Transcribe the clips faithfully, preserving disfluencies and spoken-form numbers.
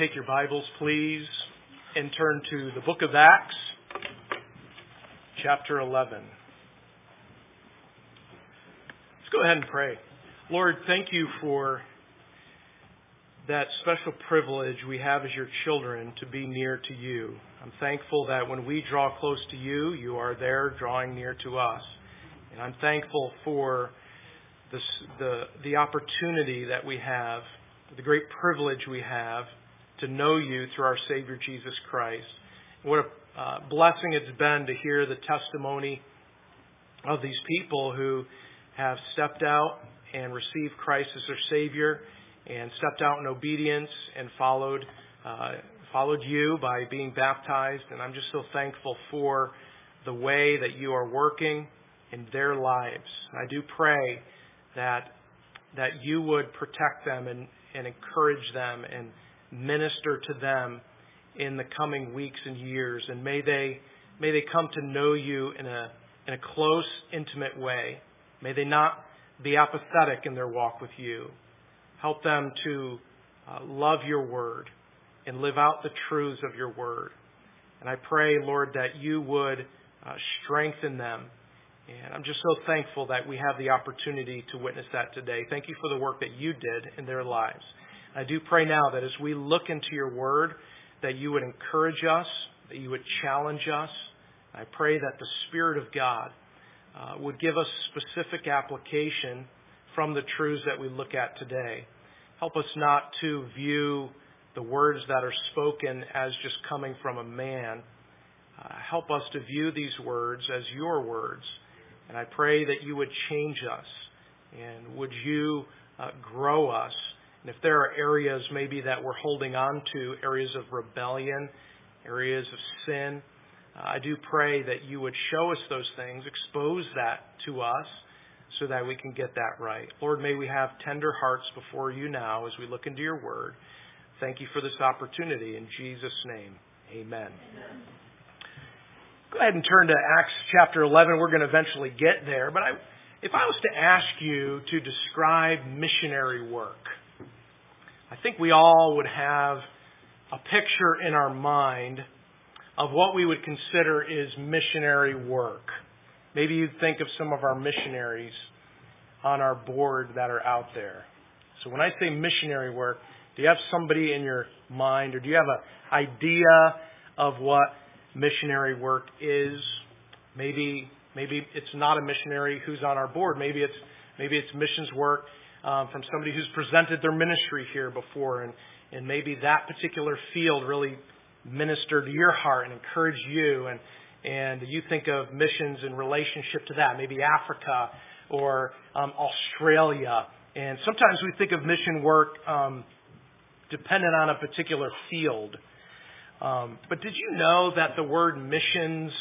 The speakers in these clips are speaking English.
take your Bibles, please, and turn to the book of Acts, chapter eleven. Let's go ahead and pray. Lord, thank you for that special privilege we have as your children to be near to you. I'm thankful that when we draw close to you, you are there drawing near to us. And I'm thankful for this, the, the opportunity that we have, the great privilege we have to know you through our Savior Jesus Christ. What a uh, blessing it's been to hear the testimony of these people who have stepped out and received Christ as their Savior and stepped out in obedience and followed uh, followed you by being baptized. And I'm just so thankful for the way that you are working in their lives. I do pray that that you would protect them and, and encourage them and minister to them in the coming weeks and years. And may they may they come to know you in a in a close, intimate way. May they not be apathetic in their walk with you. Help them to uh, love your word and live out the truths of your word. And I pray, Lord, that you would uh, strengthen them. And I'm just so thankful that we have the opportunity to witness that today. Thank you for the work that you did in their lives. I do pray now that as we look into your word, that you would encourage us, that you would challenge us. I pray that the Spirit of God uh, would give us specific application from the truths that we look at today. Help us not to view the words that are spoken as just coming from a man. Uh, help us to view these words as your words. And I pray that you would change us and would you uh, grow us. And if there are areas maybe that we're holding on to, areas of rebellion, areas of sin, uh, I do pray that you would show us those things, expose that to us so that we can get that right. Lord, may we have tender hearts before you now as we look into your word. Thank you for this opportunity. In Jesus' name, amen. Amen. Go ahead and turn to Acts chapter eleven. We're going to eventually get there. But I, if I was to ask you to describe missionary work, I think we all would have a picture in our mind of what we would consider is missionary work. Maybe you think of some of our missionaries on our board that are out there. So when I say missionary work, do you have somebody in your mind, or do you have an idea of what missionary work is? Maybe maybe it's not a missionary who's on our board. Maybe it's maybe it's missions work um, from somebody who's presented their ministry here before, and and maybe that particular field really ministered to your heart and encouraged you, and and you think of missions in relationship to that, maybe Africa or um, Australia. And sometimes we think of mission work um, dependent on a particular field. Um, but did you know that the word missions,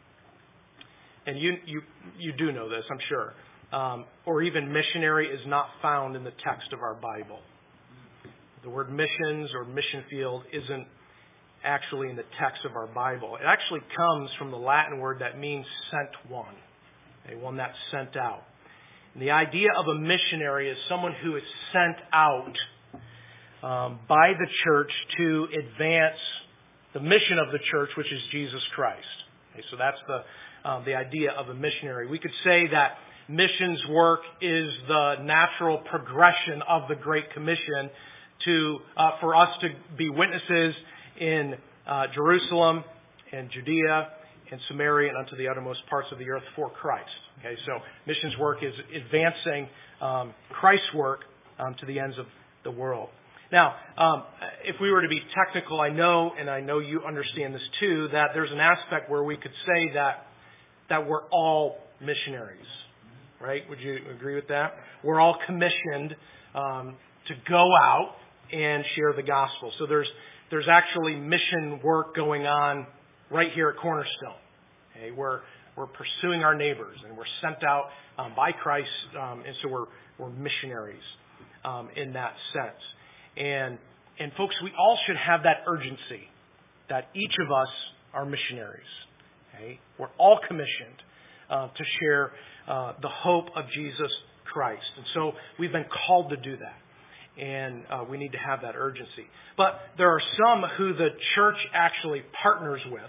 and you you you do know this, I'm sure, um, or even missionary is not found in the text of our Bible. The word missions or mission field isn't actually in the text of our Bible. It actually comes from the Latin word that means sent one, okay, one that's sent out. And the idea of a missionary is someone who is sent out um, by the church to advance the mission of the church, which is Jesus Christ. Okay, so that's the um, the idea of a missionary. We could say that missions work is the natural progression of the Great Commission to uh, for us to be witnesses in uh, Jerusalem and Judea and Samaria and unto the uttermost parts of the earth for Christ. Okay, so missions work is advancing um, Christ's work um, to the ends of the world. Now, um, if we were to be technical, I know, and I know you understand this too, that there's an aspect where we could say that that we're all missionaries, right? Would you agree with that? We're all commissioned um, to go out and share the gospel. So there's there's actually mission work going on right here at Cornerstone. Okay, we're we're pursuing our neighbors, and we're sent out um, by Christ, um, and so we're we're missionaries um, in that sense. And and folks, we all should have that urgency that each of us are missionaries. Okay, we're all commissioned uh, to share uh, the hope of Jesus Christ, and so we've been called to do that. and uh, we need to have that urgency. But there are some who the church actually partners with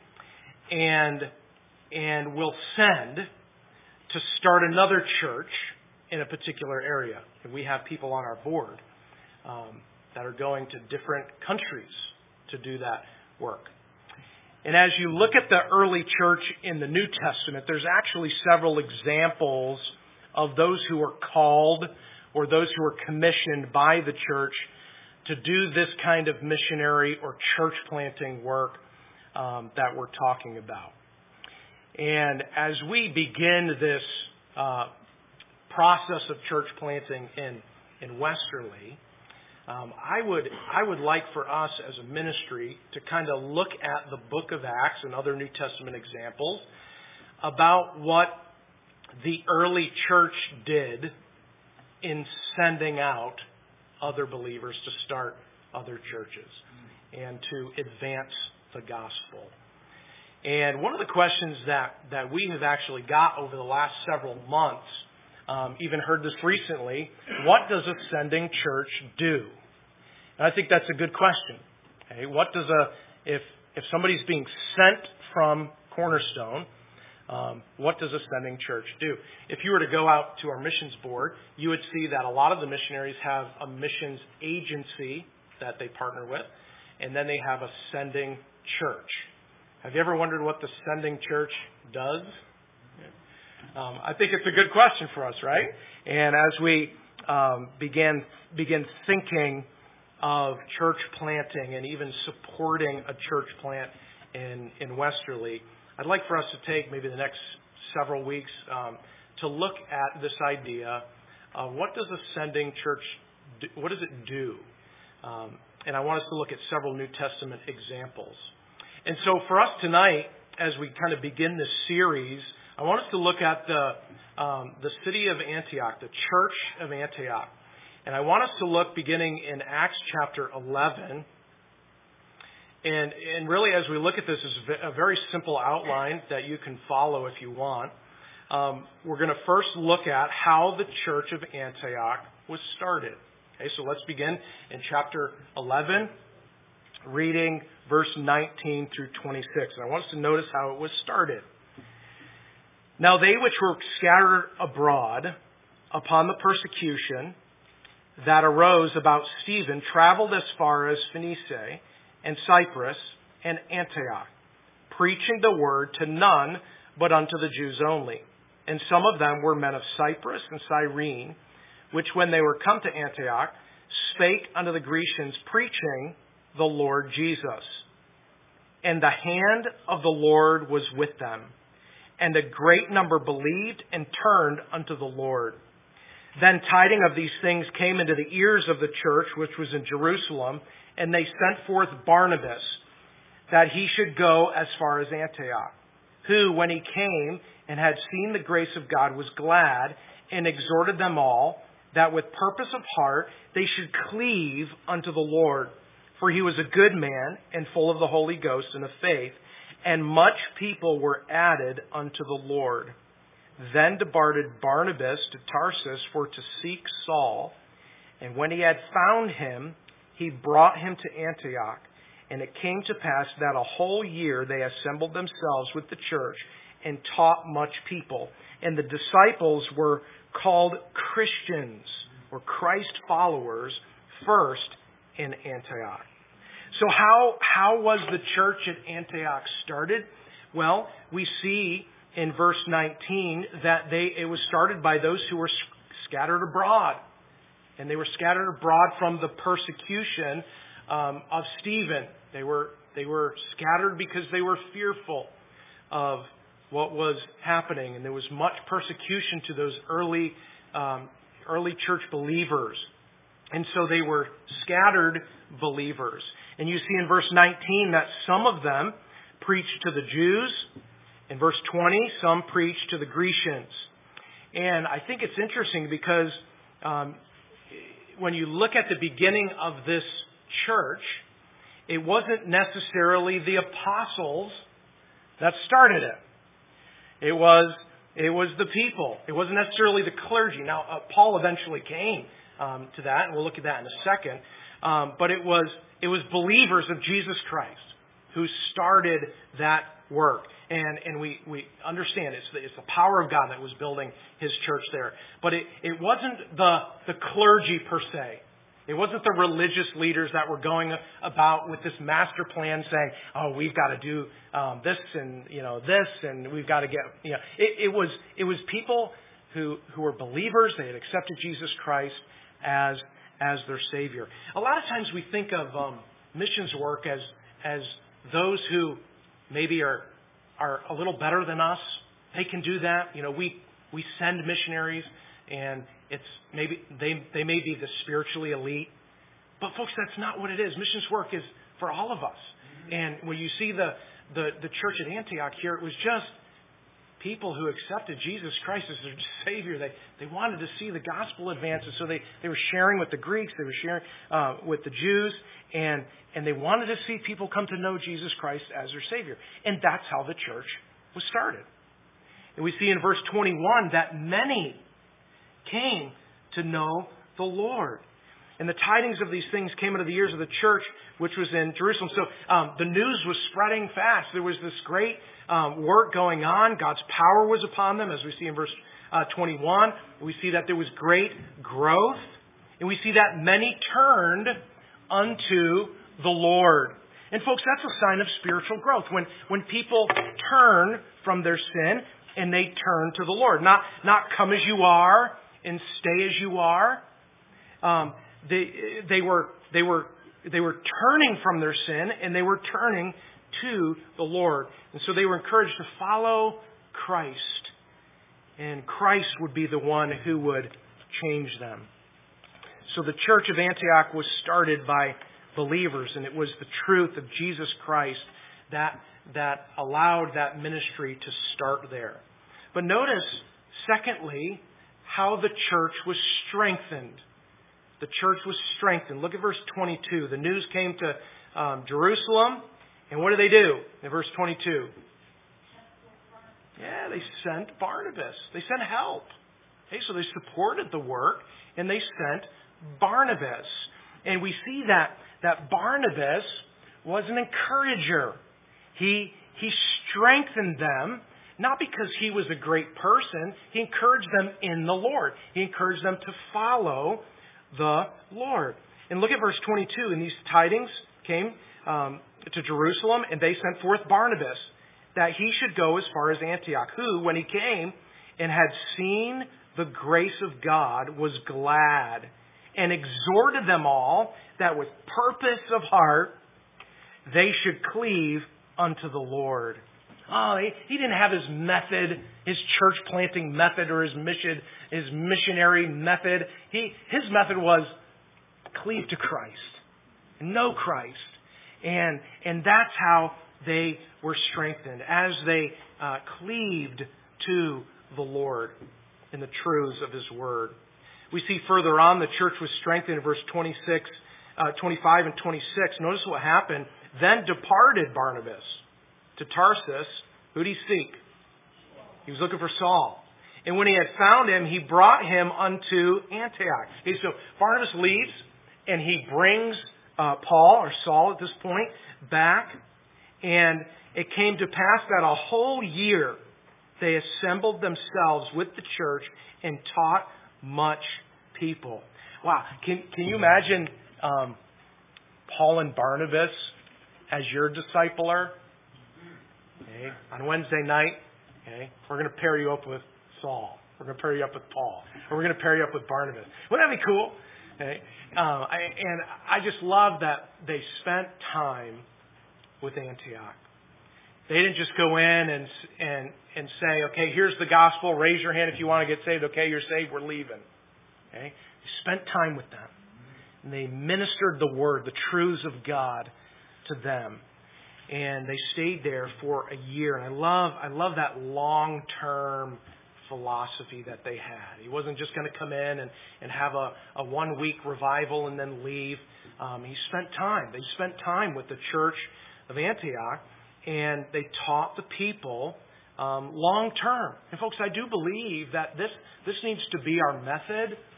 and and will send to start another church in a particular area. And we have people on our board um, that are going to different countries to do that work. And as you look at the early church in the New Testament, there's actually several examples of those who are called or those who are commissioned by the church to do this kind of missionary or church planting work um, that we're talking about. And as we begin this uh, process of church planting in, in Westerly, Um, I would I would like for us as a ministry to kind of look at the book of Acts and other New Testament examples about what the early church did in sending out other believers to start other churches and to advance the gospel. And one of the questions that, that we have actually got over the last several months, um, even heard this recently, what does a sending church do? And I think that's a good question. Okay, what does a if if somebody's being sent from Cornerstone, um, what does a sending church do? If you were to go out to our missions board, you would see that a lot of the missionaries have a missions agency that they partner with, and then they have a sending church. Have you ever wondered what the sending church does? Um, I think it's a good question for us, right? And as we um, begin begin thinking of church planting and even supporting a church plant in, in Westerly, I'd like for us to take maybe the next several weeks um, to look at this idea of what does a sending church do, what does it do? Um, and I want us to look at several New Testament examples. And so for us tonight, as we kind of begin this series, I want us to look at the um, the city of Antioch, the church of Antioch. And I want us to look beginning in Acts chapter eleven. And, and really, as we look at this, is a very simple outline that you can follow if you want. Um, we're going to first look at how the church of Antioch was started. Okay, so let's begin in chapter eleven, reading verse nineteen through twenty-six. And I want us to notice how it was started. Now they which were scattered abroad upon the persecution that arose about Stephen traveled as far as Phoenicia and Cyprus and Antioch, preaching the word to none but unto the Jews only. And some of them were men of Cyprus and Cyrene, which when they were come to Antioch, spake unto the Grecians, preaching the Lord Jesus. And the hand of the Lord was with them, and a great number believed and turned unto the Lord. Then tiding of these things came into the ears of the church which was in Jerusalem, and they sent forth Barnabas, that he should go as far as Antioch, who, when he came and had seen the grace of God, was glad, and exhorted them all, that with purpose of heart they should cleave unto the Lord. For he was a good man, and full of the Holy Ghost and of faith, and much people were added unto the Lord. Then departed Barnabas to Tarsus for to seek Saul. And when he had found him, he brought him to Antioch. And it came to pass that a whole year they assembled themselves with the church and taught much people. And the disciples were called Christians, or Christ followers, first in Antioch. So how, how was the church at Antioch started? Well, we see in verse nineteen that they it was started by those who were scattered abroad. And they were scattered abroad from the persecution um, of Stephen. They were they were scattered because they were fearful of what was happening, and there was much persecution to those early um, early church believers. And so they were scattered believers. And you see in verse nineteen that some of them preached to the Jews. In verse twenty, some preached to the Grecians. And I think it's interesting because um, when you look at the beginning of this church, it wasn't necessarily the apostles that started it. It was it was the people. It wasn't necessarily the clergy. Now, uh, Paul eventually came um, to that, and we'll look at that in a second. Um, but it was it was believers of Jesus Christ who started that work. And and we, we understand it's the, it's the power of God that was building His church there. But it, it wasn't the the clergy per se. It wasn't the religious leaders that were going about with this master plan saying, oh, we've got to do um, this and, you know, this and we've got to get, you know. It, it was it was people who, who were believers. They had accepted Jesus Christ as as their Savior. A lot of times we think of um, missions work as as those who maybe are are a little better than us. They can do that. You know, we we send missionaries, and it's maybe they they may be the spiritually elite, but folks, that's not what it is. Missions work is for all of us. And when you see the the, the church at Antioch here, it was just people who accepted Jesus Christ as their Savior. They they wanted to see the gospel advance, and so they, they were sharing with the Greeks, they were sharing uh, with the Jews, and and they wanted to see people come to know Jesus Christ as their Savior. And that's how the church was started. And we see in verse twenty-one that many came to know the Lord. And the tidings of these things came into the ears of the church, which was in Jerusalem. So um, the news was spreading fast. There was this great um, work going on. God's power was upon them, as we see in verse uh, twenty-one. We see that there was great growth. And we see that many turned unto the Lord. And folks, that's a sign of spiritual growth. When when people turn from their sin and they turn to the Lord. Not, not come as you are and stay as you are. Um, they they were they were they were turning from their sin and they were turning to the Lord. And so they were encouraged to follow Christ. And Christ would be the one who would change them. So the church of Antioch was started by believers, and it was the truth of Jesus Christ that that allowed that ministry to start there. But notice, secondly, how the church was strengthened. The church was strengthened. Look at verse twenty-two. The news came to um, Jerusalem, and what did they do in verse twenty-two? Yeah, they sent Barnabas. They sent help. Okay, so they supported the work, and they sent Barnabas. And we see that that Barnabas was an encourager. He he strengthened them, not because he was a great person. He encouraged them in the Lord. He encouraged them to follow the Lord. And look at verse twenty-two. And these tidings came um, to Jerusalem, and they sent forth Barnabas, that he should go as far as Antioch, who, when he came and had seen the grace of God, was glad, and exhorted them all that with purpose of heart they should cleave unto the Lord. Oh, he, he didn't have his method, his church planting method, or his mission, his missionary method. He his method was cleave to Christ, know Christ, and and that's how they were strengthened, as they uh, cleaved to the Lord in the truths of His Word. We see further on the church was strengthened in verse twenty-six, uh, twenty-five and twenty-six. Notice what happened. Then departed Barnabas to Tarsus. Who did he seek? He was looking for Saul. And when he had found him, he brought him unto Antioch. Okay, so Barnabas leaves, and he brings uh, Paul, or Saul at this point, back. And it came to pass that a whole year they assembled themselves with the church and taught much people. Wow. Can can you imagine um, Paul and Barnabas as your discipler? Okay. On Wednesday night, okay, we're going to pair you up with Saul. We're going to pair you up with Paul. Or we're going to pair you up with Barnabas. Wouldn't that be cool? Okay. Um, I, and I just love that they spent time with Antioch. They didn't just go in and and and say, okay, here's the gospel. Raise your hand if you want to get saved. Okay, you're saved. We're leaving. Okay, they spent time with them, and they ministered the word, the truths of God, to them, and they stayed there for a year. And I love I love that long term philosophy that they had. He wasn't just going to come in and and have a a one week revival and then leave. Um, he spent time. They spent time with the church of Antioch, and they taught the people um, long term. And folks, I do believe that this this needs to be our method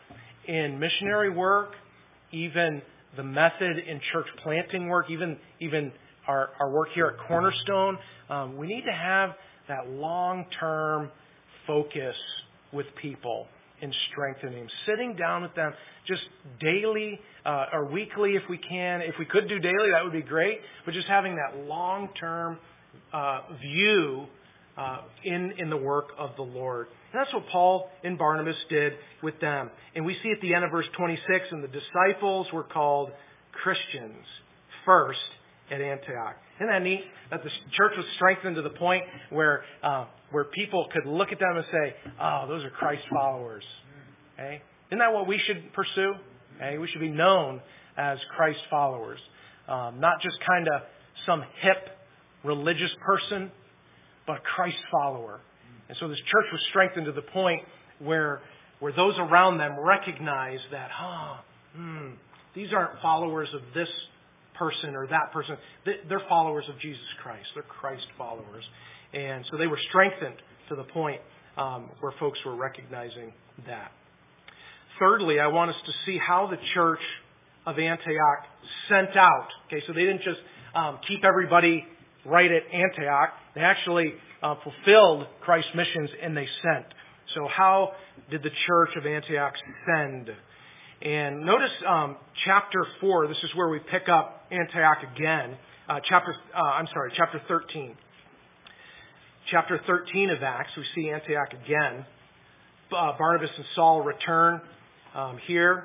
in missionary work, even the method in church planting work, even even our, our work here at Cornerstone. Um, we need to have that long-term focus with people in strengthening them. Sitting down with them just daily uh, or weekly if we can. If we could do daily, that would be great. But just having that long-term uh, view uh, in, in the work of the Lord. And that's what Paul and Barnabas did with them. And we see at the end of verse twenty-six, and the disciples were called Christians first at Antioch. Isn't that neat? That the church was strengthened to the point where uh, where people could look at them and say, oh, those are Christ followers. Okay? Isn't that what we should pursue? Okay? We should be known as Christ followers. Um, not just kind of some hip religious person, but a Christ follower. And so this church was strengthened to the point where where those around them recognize that, oh, hmm, these aren't followers of this person or that person. They're followers of Jesus Christ. They're Christ followers. And so they were strengthened to the point um, where folks were recognizing that. Thirdly, I want us to see how the church of Antioch sent out. Okay, so they didn't just um, keep everybody right at Antioch. They actually uh, fulfilled Christ's missions and they sent. So how did the church of Antioch send? And notice um, chapter four. This is where we pick up Antioch again. Uh, chapter, uh, I'm sorry, chapter thirteen. Chapter thirteen of Acts, we see Antioch again. Uh, Barnabas and Saul return um, here.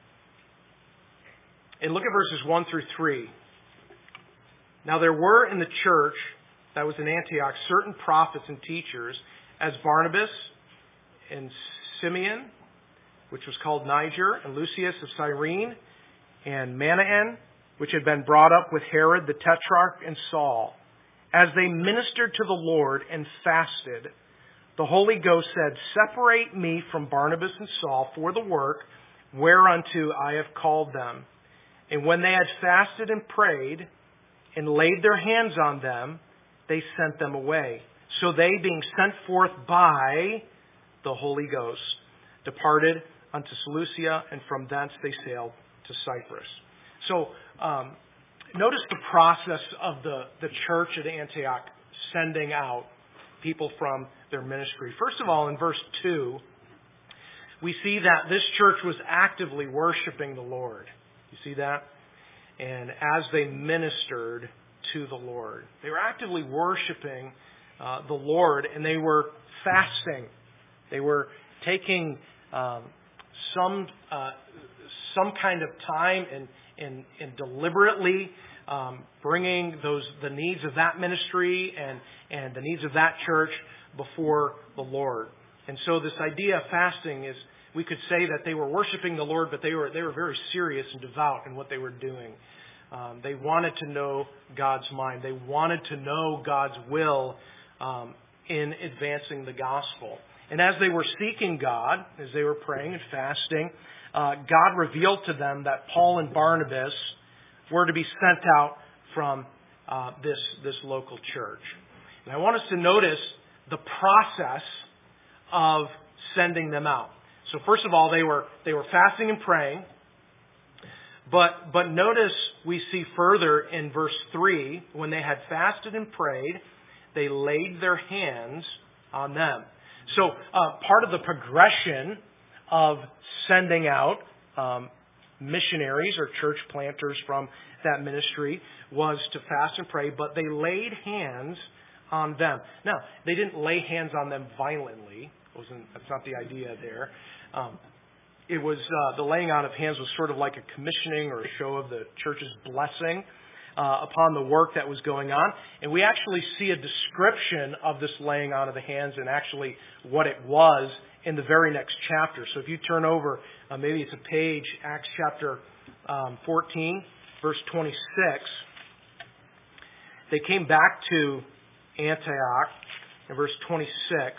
And look at verses one through three. Now there were in the church that was in Antioch certain prophets and teachers, as Barnabas and Simeon, which was called Niger, and Lucius of Cyrene, and Manaen, which had been brought up with Herod the Tetrarch and Saul. As they ministered to the Lord and fasted, the Holy Ghost said, Separate me from Barnabas and Saul for the work whereunto I have called them. And when they had fasted and prayed, and laid their hands on them, they sent them away. So they, being sent forth by the Holy Ghost, departed unto Seleucia, and from thence they sailed to Cyprus. So, um, notice the process of the, the church at Antioch sending out people from their ministry. First of all, in verse two, we see that this church was actively worshiping the Lord. You see that? And as they ministered to the Lord, they were actively worshiping uh, the Lord, and they were fasting. They were taking um, some uh, some kind of time and and, and deliberately um, bringing those the needs of that ministry and and the needs of that church before the Lord. And so this idea of fasting is, we could say that they were worshiping the Lord, but they were they were very serious and devout in what they were doing. Um, they wanted to know God's mind. They wanted to know God's will um, in advancing the gospel. And as they were seeking God, as they were praying and fasting, uh, God revealed to them that Paul and Barnabas were to be sent out from uh, this this local church. And I want us to notice the process of sending them out. So first of all, they were they were fasting and praying. But but notice we see further in verse three, when they had fasted and prayed, they laid their hands on them. So uh, part of the progression of sending out um, missionaries or church planters from that ministry was to fast and pray, but they laid hands on them. Now, they didn't lay hands on them violently. It wasn't, that's not the idea there. Um, it was uh, the laying on of hands was sort of like a commissioning or a show of the church's blessing uh, upon the work that was going on. And we actually see a description of this laying on of the hands and actually what it was in the very next chapter. So if you turn over, uh, maybe it's a page, Acts chapter um, fourteen, verse twenty-six. They came back to Antioch in verse twenty-six,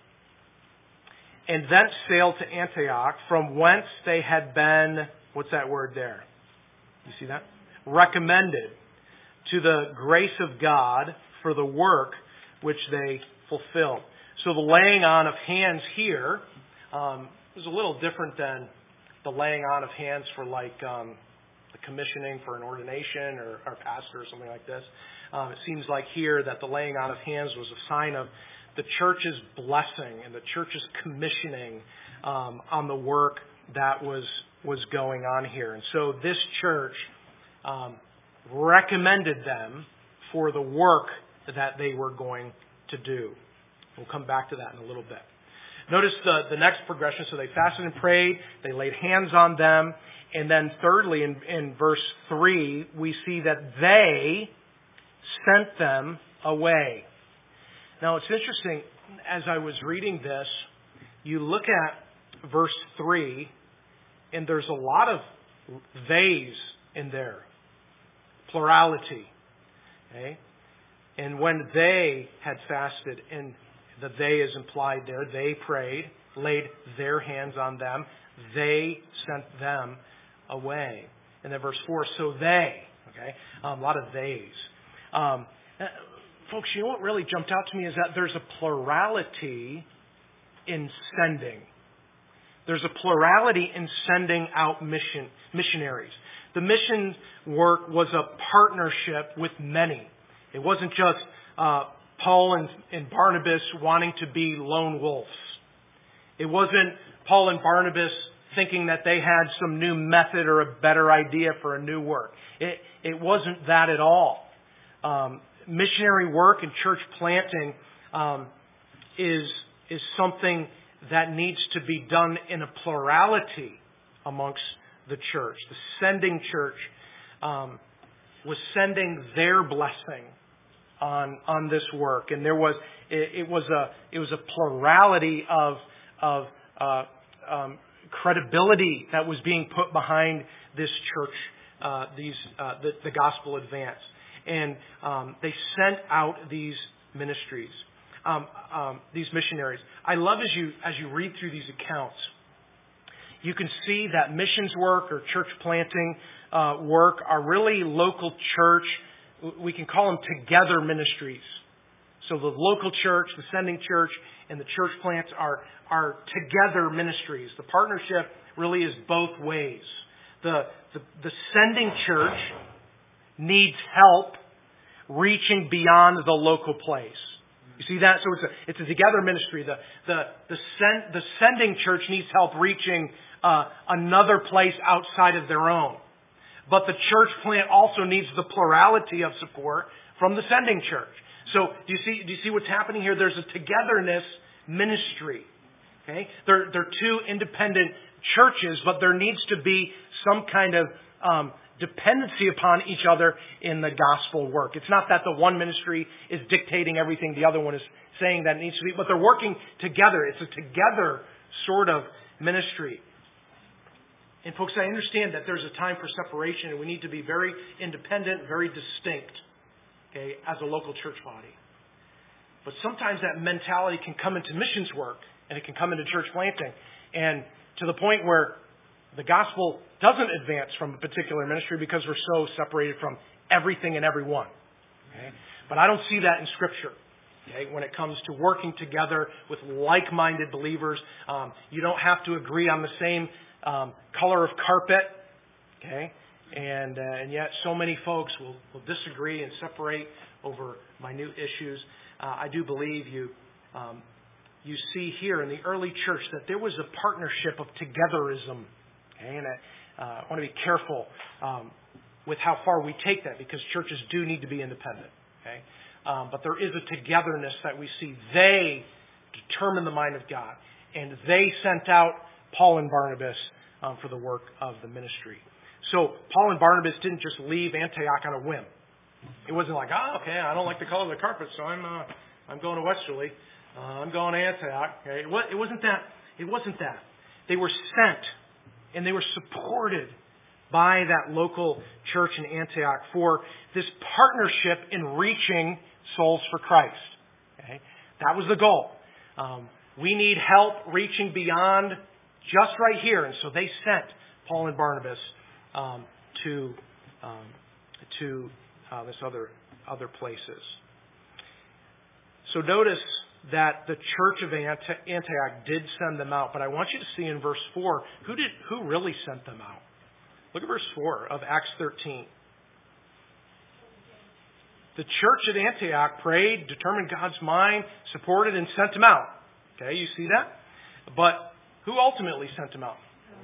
and thence sailed to Antioch, from whence they had been, what's that word there? You see that? Recommended to the grace of God for the work which they fulfilled. So the laying on of hands here um, is a little different than the laying on of hands for like um, the commissioning for an ordination or, or pastor or something like this. Um, it seems like here that the laying on of hands was a sign of the church's blessing and the church's commissioning um, on the work that was was going on here. And so this church um, recommended them for the work that they were going to do. We'll come back to that in a little bit. Notice the, the next progression. So they fasted and prayed. They laid hands on them. And then thirdly, in, in verse three, we see that they sent them away. Now it's interesting, as I was reading this, you look at verse three, and there's a lot of theys in there. Plurality. Okay? And when they had fasted, and the they is implied there, they prayed, laid their hands on them, they sent them away. And then verse four, so they, okay, um, a lot of theys. Um, folks, you know what really jumped out to me is that there's a plurality in sending. There's a plurality in sending out mission missionaries. The mission work was a partnership with many. It wasn't just uh, Paul and, and Barnabas wanting to be lone wolves. It wasn't Paul and Barnabas thinking that they had some new method or a better idea for a new work. It, it wasn't that at all. Um, missionary work and church planting um, is, is something that needs to be done in a plurality amongst the church. The sending church um, was sending their blessing on on this work, and there was it, it was a it was a plurality of of uh, um, credibility that was being put behind this church, uh, these uh, the, the gospel advance, and um, they sent out these ministries, um, um, these missionaries. I love as you as you read through these accounts, you can see that missions work or church planting uh, work are really local church. We can call them together ministries. So the local church, the sending church, and the church plants are, are together ministries. The partnership really is both ways. The, the, the sending church needs help reaching beyond the local place. You see that? So it's a, it's a together ministry. The, the, the, send, the sending church needs help reaching uh, another place outside of their own. But the church plant also needs the plurality of support from the sending church. So do you see, do you see what's happening here? There's a togetherness ministry. Okay? They're, they're two independent churches, but there needs to be some kind of um, dependency upon each other in the gospel work. It's not that the one ministry is dictating everything the other one is saying that it needs to be, but they're working together. It's a together sort of ministry. And folks, I understand that there's a time for separation and we need to be very independent, very distinct, okay, as a local church body. But sometimes that mentality can come into missions work and it can come into church planting. And to the point where the gospel doesn't advance from a particular ministry because we're so separated from everything and everyone. Okay? But I don't see that in Scripture. Okay? When it comes to working together with like-minded believers, um, you don't have to agree on the same Um, color of carpet, okay, and uh, and yet so many folks will, will disagree and separate over minute issues. Uh, I do believe you um, you see here in the early church that there was a partnership of togetherism, okay, and I, uh, I want to be careful um, with how far we take that because churches do need to be independent, okay, um, but there is a togetherness that we see. They determined the mind of God, and they sent out Paul and Barnabas um, for the work of the ministry. So Paul and Barnabas didn't just leave Antioch on a whim. It wasn't like, oh, okay, I don't like the color of the carpet, so I'm uh, I'm going to Westerly. Uh, I'm going to Antioch. Okay? It wasn't that. It wasn't that. They were sent, and they were supported by that local church in Antioch for this partnership in reaching souls for Christ. Okay? That was the goal. Um, we need help reaching beyond just right here. And so they sent Paul and Barnabas um, to um, to uh, this other other places. So notice that the church of Antioch did send them out, but I want you to see in verse four, who did who really sent them out? Look at verse four of Acts thirteen. The church at Antioch prayed, determined God's mind, supported, and sent them out. Okay, you see that? But who ultimately sent them out?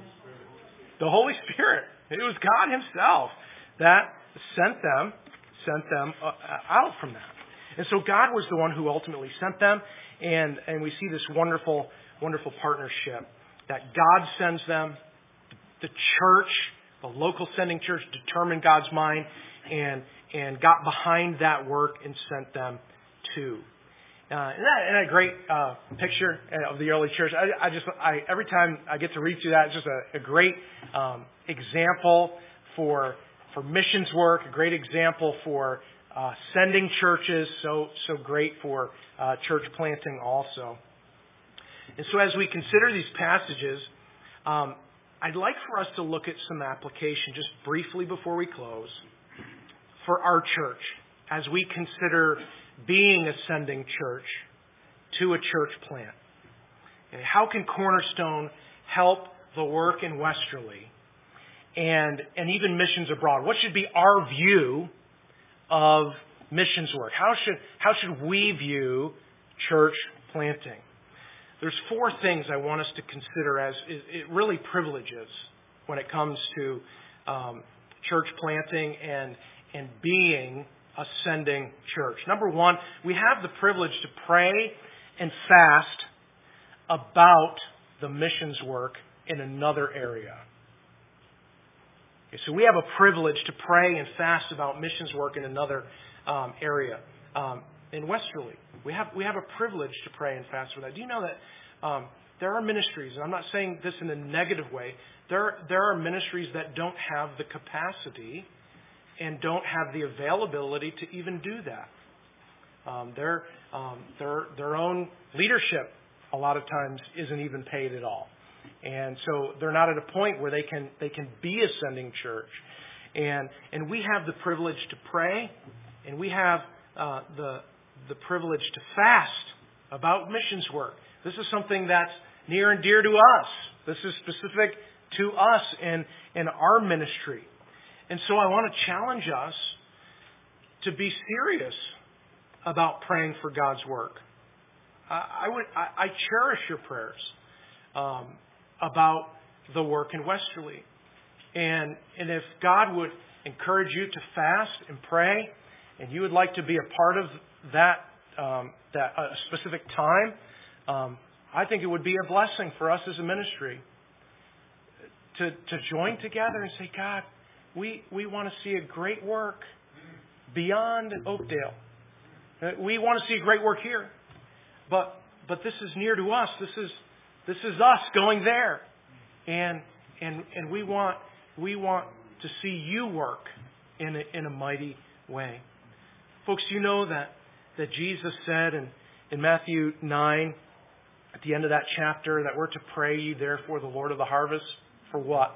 The Holy Spirit. It was God Himself that sent them, sent them out from that. And so God was the one who ultimately sent them, and, and we see this wonderful, wonderful partnership that God sends them, the church, the local sending church determined God's mind and and got behind that work and sent them to. Uh, isn't, that, isn't that a great uh, picture of the early church? I, I just, I, every time I get to read through that, it's just a, a great um, example for for missions work, a great example for uh, sending churches, so so great for uh, church planting also. And so as we consider these passages, um, I'd like for us to look at some application just briefly before we close for our church as we consider being a sending church to a church plant. Okay, how can Cornerstone help the work in Westerly and and even missions abroad? What should be our view of missions work? How should how should we view church planting? There's four things I want us to consider as it really privileges when it comes to um, church planting and and being a sending church. Number one, we have the privilege to pray and fast about the missions work in another area. Okay, so we have a privilege to pray and fast about missions work in another um, area. Um, in Westerly, we have we have a privilege to pray and fast for that. Do you know that um, there are ministries, and I'm not saying this in a negative way, there there are ministries that don't have the capacity and don't have the availability to even do that. Um, their um, their their own leadership a lot of times isn't even paid at all, and so they're not at a point where they can they can be a sending church, and and we have the privilege to pray, and we have uh, the the privilege to fast about missions work. This is something that's near and dear to us. This is specific to us in in our ministry. And so I want to challenge us to be serious about praying for God's work. I, I would, I, I cherish your prayers um, about the work in Westerly, and and if God would encourage you to fast and pray, and you would like to be a part of that um, that a specific time, um, I think it would be a blessing for us as a ministry to to join together and say, God, We we want to see a great work beyond Oakdale. We want to see a great work here, but but this is near to us. This is this is us going there, and and and we want we want to see you work in a, in a mighty way, folks. You know that that Jesus said in in Matthew nine at the end of that chapter that we're to pray ye therefore the Lord of the harvest for what?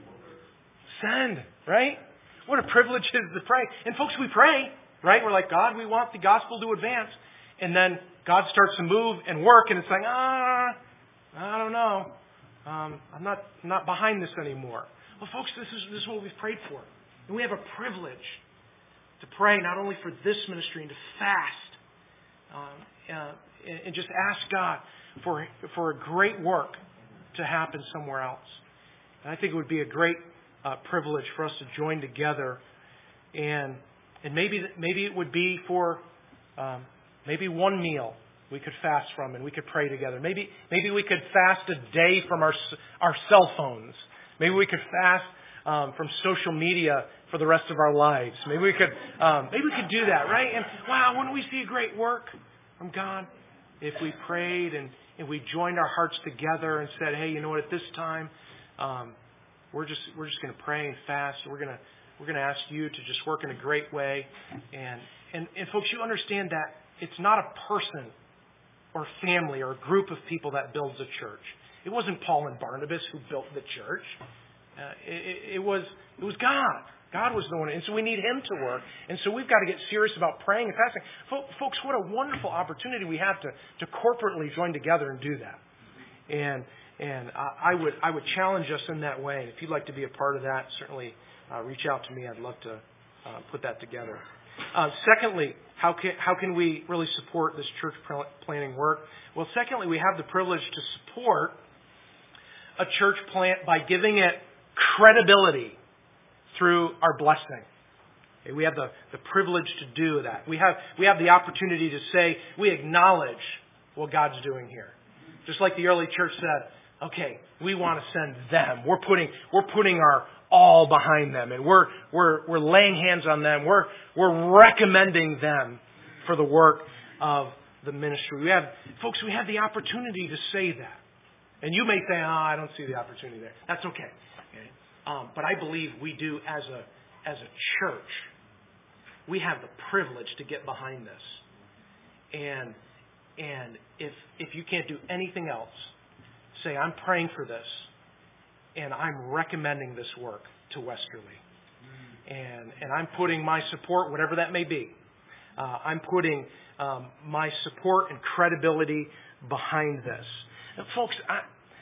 Send, right? What a privilege it is to pray. And folks, we pray, right? We're like, God, we want the gospel to advance. And then God starts to move and work, and it's like, ah, I don't know. Um, I'm not I'm not behind this anymore. Well, folks, this is this is what we've prayed for. And we have a privilege to pray not only for this ministry and to fast um, uh, and, and just ask God for for a great work to happen somewhere else. And I think it would be a great Uh, privilege for us to join together, and and maybe maybe it would be for um, maybe one meal we could fast from, and we could pray together. Maybe maybe we could fast a day from our our cell phones. Maybe we could fast um, from social media for the rest of our lives. Maybe we could um, maybe we could do that, right? And wow, wouldn't we see a great work from God if we prayed and, and we joined our hearts together and said, hey, you know what? At this time. Um, We're just we're just going to pray and fast. We're going to we're going to ask you to just work in a great way, and and and folks, you understand that it's not a person or family or a group of people that builds a church. It wasn't Paul and Barnabas who built the church. Uh, it, it was it was God. God was the one. And so we need Him to work. And so we've got to get serious about praying and fasting. Folks, what a wonderful opportunity we have to, to corporately join together and do that. And and I would I would challenge us in that way. If you'd like to be a part of that, certainly uh, reach out to me. I'd love to uh, put that together. Uh, secondly, how can how can we really support this church planting work? Well, secondly, we have the privilege to support a church plant by giving it credibility through our blessing. Okay, we have the, the privilege to do that. We have we have the opportunity to say we acknowledge what God's doing here. Just like the early church said, okay, we want to send them. We're putting we're putting our all behind them, and we're we're we're laying hands on them. We're we're recommending them for the work of the ministry. We have folks, we have the opportunity to say that. And you may say, oh, I don't see the opportunity there. That's okay. okay? Um, but I believe we do as a as a church. We have the privilege to get behind this. And and if if you can't do anything else, say, I'm praying for this, and I'm recommending this work to Westerly. And and I'm putting my support, whatever that may be, uh, I'm putting um, my support and credibility behind this. And folks, I,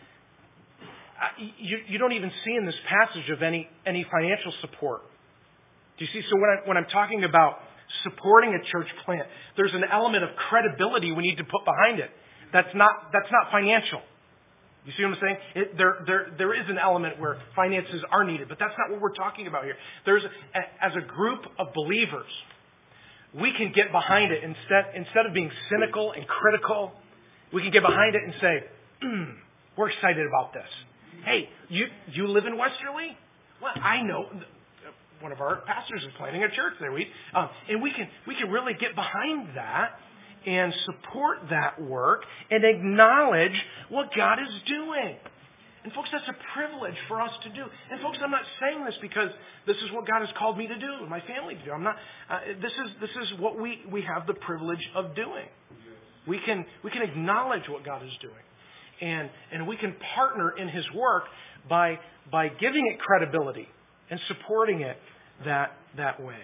I, you, you don't even see in this passage of any any financial support. Do you see? So when, I, when I'm talking about supporting a church plant, there's an element of credibility we need to put behind it. That's not that's not financial. You see what I'm saying? It, there, there, there is an element where finances are needed, but that's not what we're talking about here. There's, a, as a group of believers, we can get behind it instead instead of being cynical and critical. We can get behind it and say, mm, "We're excited about this." Hey, you you live in Westerly? Well, I know one of our pastors is planting a church there. We um, and we can we can really get behind that and support that work and acknowledge what God is doing. And folks, that's a privilege for us to do. And folks, I'm not saying this because this is what God has called me to do and my family to do. I'm not. Uh, this is this is what we, we have the privilege of doing. We can we can acknowledge what God is doing, and and we can partner in His work by by giving it credibility and supporting it that that way.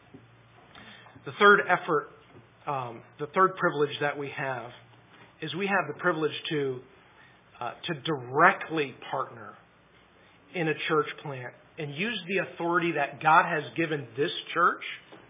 The third effort. Um, the third privilege that we have is we have the privilege to uh, to directly partner in a church plant and use the authority that God has given this church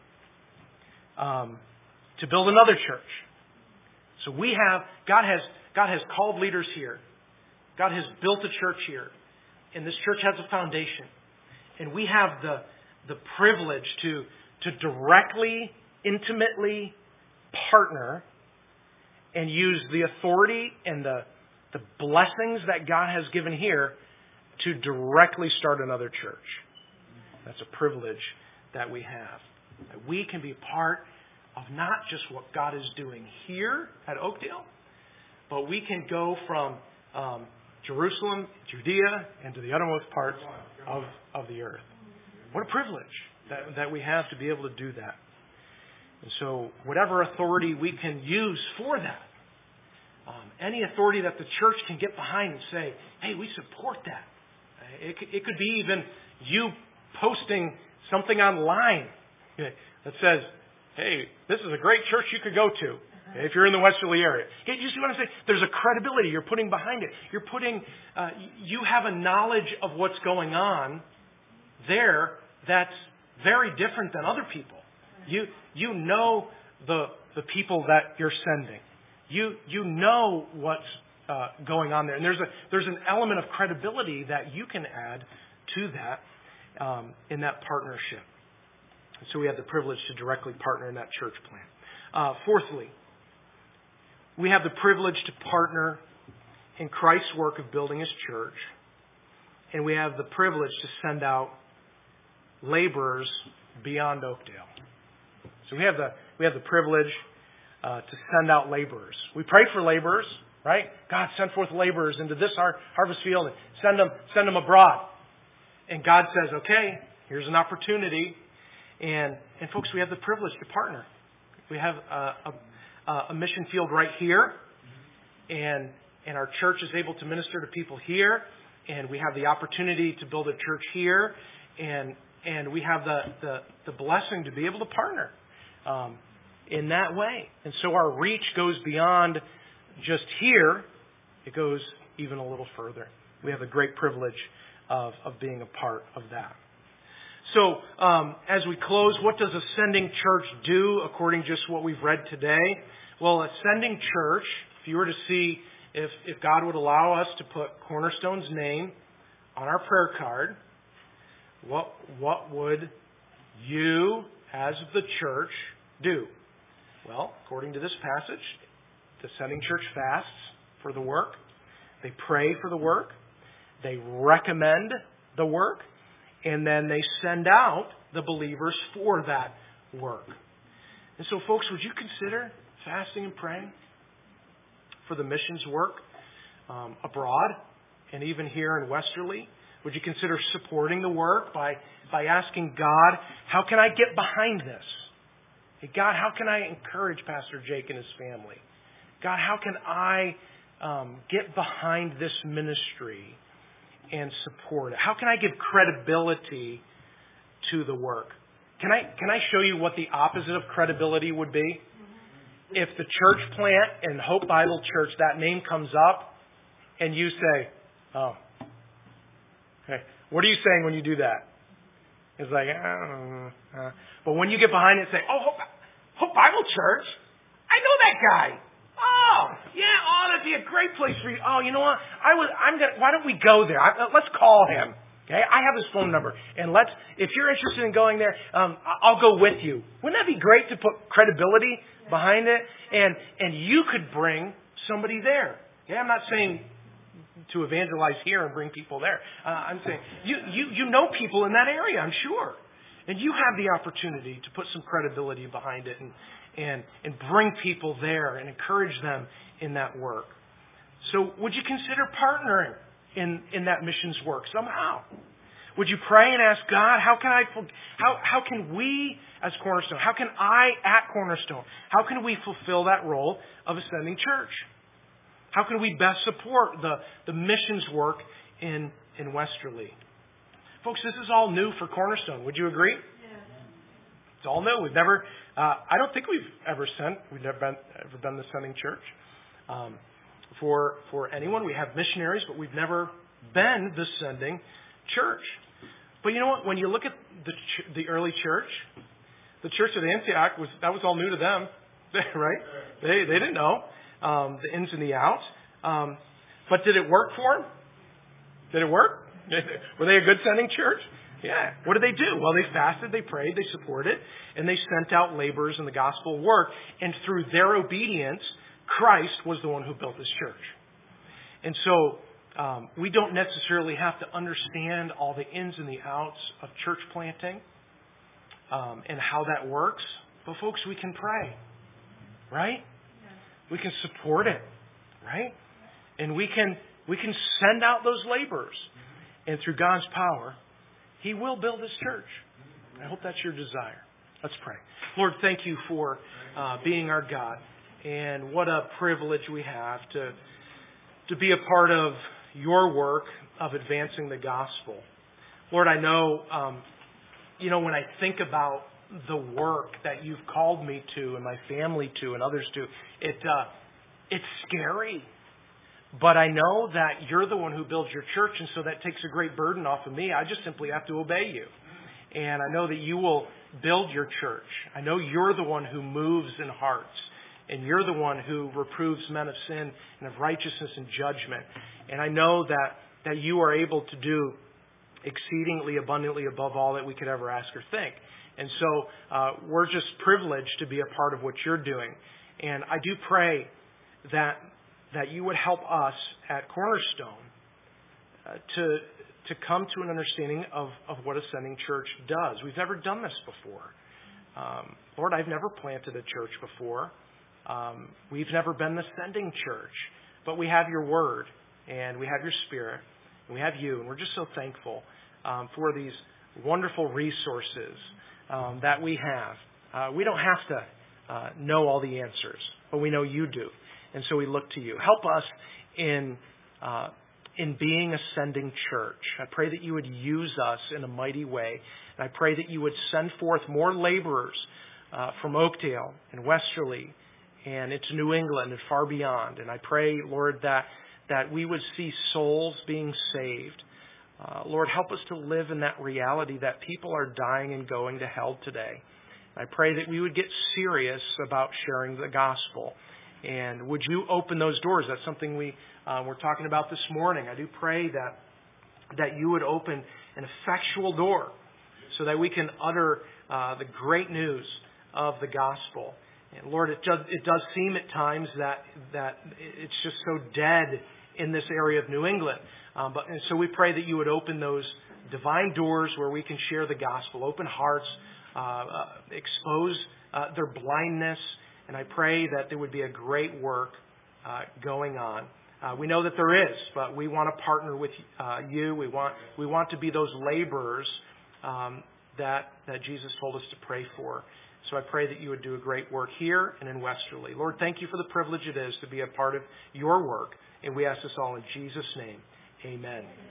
um, to build another church. So we have God has God has called leaders here. God has built a church here, and this church has a foundation, and we have the the privilege to to directly, intimately partner and use the authority and the, the blessings that God has given here to directly start another church. That's a privilege that we have. That we can be part of not just what God is doing here at Oakdale, but we can go from um, Jerusalem, Judea, and to the uttermost parts of, of the earth. What a privilege that, that we have to be able to do that. And so whatever authority we can use for that, um, any authority that the church can get behind and say, hey, we support that. It, it could be even you posting something online that says, hey, this is a great church you could go to if you're in the Westerly area. You see what I'm saying? There's a credibility you're putting behind it. You're putting, uh, you have a knowledge of what's going on there that's very different than other people. You you know the the people that you're sending. You you know what's uh, going on there, and there's a there's an element of credibility that you can add to that um, in that partnership. And so we have the privilege to directly partner in that church plan. Uh, fourthly, we have the privilege to partner in Christ's work of building His church, and we have the privilege to send out laborers beyond Oakdale. So we have the we have the privilege uh, to send out laborers. We pray for laborers, right? God, send forth laborers into this har- harvest field and send them send them abroad. And God says, okay, here's an opportunity, and and folks, we have the privilege to partner. We have a, a, a mission field right here, and and our church is able to minister to people here, and we have the opportunity to build a church here, and and we have the, the, the blessing to be able to partner um, in that way. And so our reach goes beyond just here. It goes even a little further. We have the great privilege of, of being a part of that. So um, as we close, what does Ascending Church do according to just what we've read today? Well, Ascending Church, if you were to see if, if God would allow us to put Cornerstone's name on our prayer card, what, what would you as the church do? Well, according to this passage, the Ascending Church fasts for the work. They pray for the work. They recommend the work. And then they send out the believers for that work. And so, folks, would you consider fasting and praying for the missions work um, abroad and even here in Westerly? Would you consider supporting the work by, by asking God, how can I get behind this? Hey, God, how can I encourage Pastor Jake and his family? God, how can I um, get behind this ministry and support it? How can I give credibility to the work? Can I can I show you what the opposite of credibility would be? If the church plant and Hope Bible Church, that name comes up, and you say, oh, okay, what are you saying when you do that? It's like, oh, uh. But when you get behind it and say, oh, Hope, Hope Bible Church, I know that guy. Oh, yeah, oh, that'd be a great place for you. Oh, you know what? I was, I'm gonna. Why don't we go there? I, let's call him. Okay, I have his phone number, and let's. If you're interested in going there, um, I'll go with you. Wouldn't that be great to put credibility behind it? And and you could bring somebody there. Okay, I'm not saying to evangelize here and bring people there. Uh, I'm saying you you you know people in that area, I'm sure, and you have the opportunity to put some credibility behind it and. And, and bring people there and encourage them in that work. So would you consider partnering in, in that missions work somehow? Would you pray and ask God, how can I, how, how can we as Cornerstone, how can I at Cornerstone, how can we fulfill that role of Ascending Church? How can we best support the, the missions work in, in Westerly? Folks, this is all new for Cornerstone. Would you agree? It's all new. We've never, uh, I don't think we've ever sent, we've never been, ever been the sending church. Um, for for anyone, we have missionaries, but we've never been the sending church. But you know what? When you look at the ch- the early church, the church of Antioch, was that was all new to them, right? They they didn't know um, the ins and the outs. Um, but did it work for them? Did it work? Were they a good sending church? Yeah. What did they do? Well, they fasted, they prayed, they supported, and they sent out laborers in the gospel work. And through their obedience, Christ was the one who built this church. And so um, we don't necessarily have to understand all the ins and the outs of church planting um, and how that works. But folks, we can pray, right? We can support it, right? And we can we can send out those laborers. And through God's power, He will build His church. I hope that's your desire. Let's pray. Lord, thank you for uh, being our God. And what a privilege we have to, to be a part of your work of advancing the gospel. Lord, I know, um, you know, when I think about the work that you've called me to and my family to and others to, it uh, it's scary. But I know that you're the one who builds your church, and so that takes a great burden off of me. I just simply have to obey you. And I know that you will build your church. I know you're the one who moves in hearts. And you're the one who reproves men of sin and of righteousness and judgment. And I know that, that you are able to do exceedingly abundantly above all that we could ever ask or think. And so uh, we're just privileged to be a part of what you're doing. And I do pray that that you would help us at Cornerstone uh, to to come to an understanding of, of what Ascending Church does. We've never done this before. Um, Lord, I've never planted a church before. Um, we've never been the sending church. But we have your word, and we have your spirit, and we have you, and we're just so thankful um, for these wonderful resources um, that we have. Uh, we don't have to uh, know all the answers, but we know you do. And so we look to you. Help us in uh, in being Ascending Church. I pray that you would use us in a mighty way. And I pray that you would send forth more laborers uh, from Oakdale and Westerly and into New England and far beyond. And I pray, Lord, that, that we would see souls being saved. Uh, Lord, help us to live in that reality that people are dying and going to hell today. I pray that we would get serious about sharing the gospel. And would you open those doors? That's something we, uh, we're talking about this morning. I do pray that, that you would open an effectual door so that we can utter uh, the great news of the gospel. And Lord, it does, it does seem at times that, that it's just so dead in this area of New England. Um, but and so we pray that you would open those divine doors where we can share the gospel, open hearts, uh, uh, expose uh, their blindness, and I pray that there would be a great work uh, going on. Uh, we know that there is, but we want to partner with uh, you. We want we want to be those laborers um, that that Jesus told us to pray for. So I pray that you would do a great work here and in Westerly. Lord, thank you for the privilege it is to be a part of your work, and we ask this all in Jesus' name. Amen.